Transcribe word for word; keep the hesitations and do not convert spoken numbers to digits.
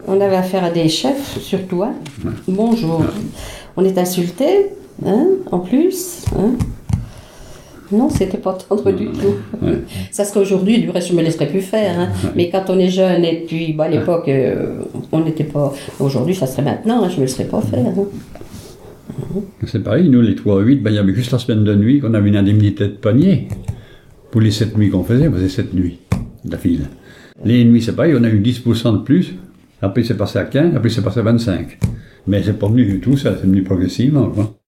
on avait affaire à des chefs, surtout. Hein. Ouais. Bonjour. Ouais. On est insultés, hein, en plus. Hein. Non, c'était pas tendre ouais. du tout. Ouais. Ça serait aujourd'hui, du reste, je me laisserais plus faire. Hein. Ouais. Mais quand on est jeune, et puis bah, à l'époque, euh, on n'était pas. Aujourd'hui, ça serait maintenant, hein, je me laisserais pas faire. Hein. C'est pareil, nous, les trois huit, ben, il y avait juste la semaine de nuit qu'on avait une indemnité de panier. Pour les sept nuits qu'on faisait, on faisait sept nuits d'affilée. Les nuits, c'est pareil, on a eu dix pour cent de plus. Après, c'est passé à quinze, après, c'est passé à vingt-cinq. Mais c'est pas venu du tout, ça, c'est venu progressivement, quoi.